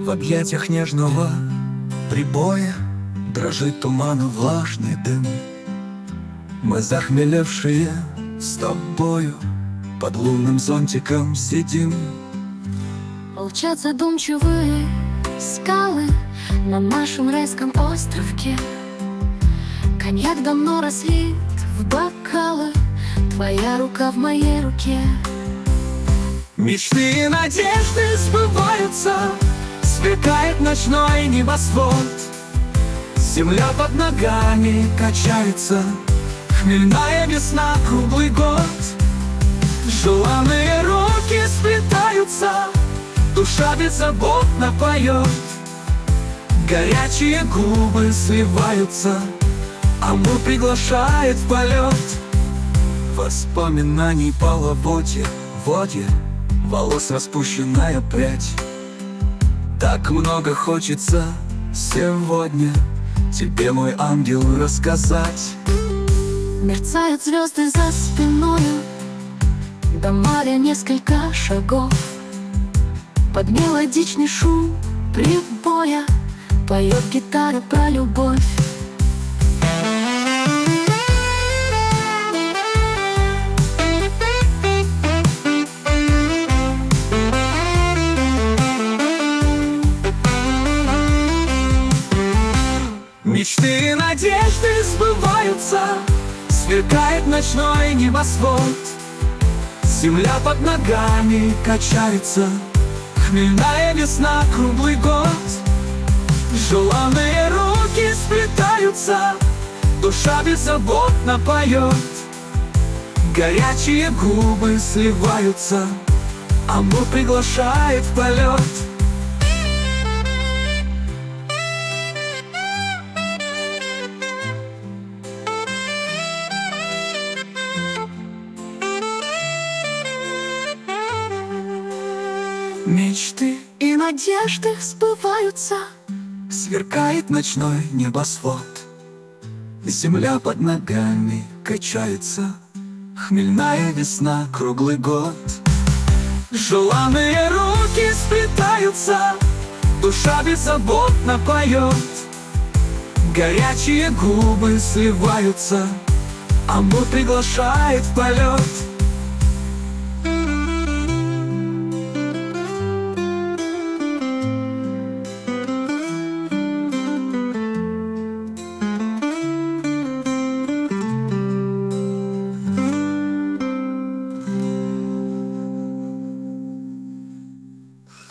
В объятиях нежного прибоя дрожит тумана влажный дым. Мы захмелевшие с тобою под лунным зонтиком сидим. Молчат задумчивые скалы на нашем райском островке. Коньяк давно разлит в бокалы, твоя рука в моей руке. Мечты и надежды сбываются, сверкает ночной небосвод. Земля под ногами качается, хмельная весна круглый год. Желанные руки сплетаются, душа беззаботно поет. Горячие губы сливаются, амур приглашает в полет. Воспоминаний по воде, волос распущенная прядь. Так много хочется сегодня тебе, мой ангел, рассказать. Мерцают звезды за спиною, до моря несколько шагов. Под мелодичный шум прибоя поет гитара про любовь. Мечты и надежды сбываются, сверкает ночной небосвод. Земля под ногами качается, хмельная весна круглый год. Желанные руки сплетаются, душа беззаботно поет. Горячие губы сливаются, амур приглашает в полет. Мечты И надежды сбываются, сверкает ночной небосвод. Земля под ногами качается, хмельная весна круглый год. Желанные руки сплетаются, душа беззаботно поет. Горячие губы сливаются, амур приглашает в полет.